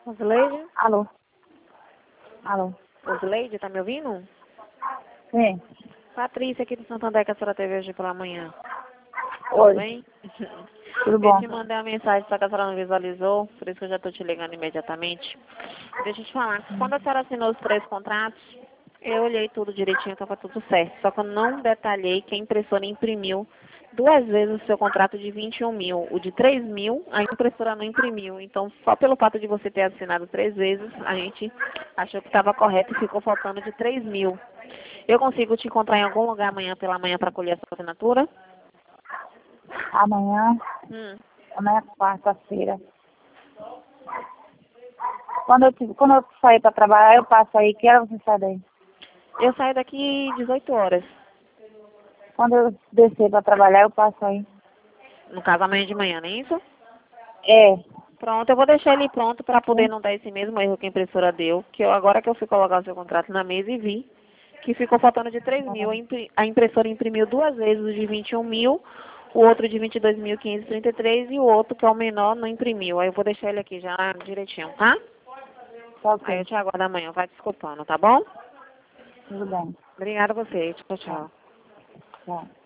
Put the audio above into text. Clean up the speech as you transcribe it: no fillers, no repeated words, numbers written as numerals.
Rosileide? Alô? Alô? Rosileide, tá me ouvindo? Sim. Patrícia aqui do Santander, que a senhora teve hoje pela manhã. Oi. Tudo bem? Tudo Eu bom? te mandei uma mensagem, só que a senhora não visualizou, por isso que eu já tô te ligando imediatamente. Deixa eu te falar, quando a senhora assinou os 3 contratos, eu olhei tudo direitinho, tava tudo certo. Só que eu não detalhei que a impressora imprimiu 2 vezes o seu contrato de 21 mil. O de 3 mil, a impressora não imprimiu. Então, só pelo fato de você ter assinado 3 vezes, a gente achou que estava correto e ficou faltando de 3 mil. Eu consigo te encontrar em algum lugar amanhã pela manhã para colher a sua assinatura? Amanhã Hum. é quarta-feira. Quando eu sair para trabalhar, eu passo aí. Que hora você sai daí? Eu saio daqui 18 horas. Quando eu descer para trabalhar, eu passo aí. No caso, amanhã de manhã, não é isso? É. Pronto, eu vou deixar ele pronto para poder não dar esse mesmo erro que a impressora deu. Que agora que eu fui colocar o seu contrato na mesa e vi que ficou faltando de 3 mil. A impressora imprimiu 2 vezes o de 21 mil, o outro de 22.533 e o outro, que é o menor, não imprimiu. Aí eu vou deixar ele aqui já direitinho, tá? Tá Aí eu ok. te aguardo amanhã, vai desculpando, tá bom? Tudo bem. Obrigada a você. Tchau, Tá. tchau. Tá.